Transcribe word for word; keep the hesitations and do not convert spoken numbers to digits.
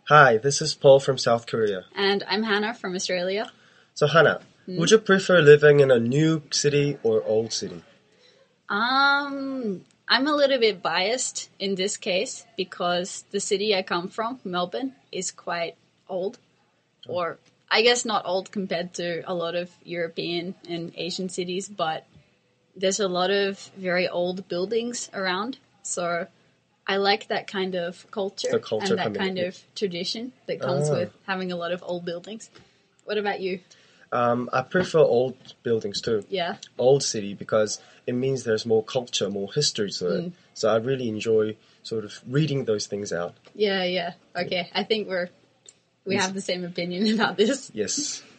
Hi, this is Paul from South Korea. And I'm Hannah from Australia. So Hannah, mm. would you prefer living in a new city or old city? Um, I'm a little bit biased in this case because the city I come from, Melbourne, is quite old. Or I guess not old compared to a lot of European and Asian cities, but there's a lot of very old buildings around. So I like that kind of culture, culture and that kind of tradition that comes ah. with having a lot of old buildings. What about you? Um, I prefer old buildings too. Yeah. Old city because it means there's more culture, more history to it. Mm. So I really enjoy sort of reading those things out. Yeah, yeah. Okay, I think we're we have the same opinion about this. Yes.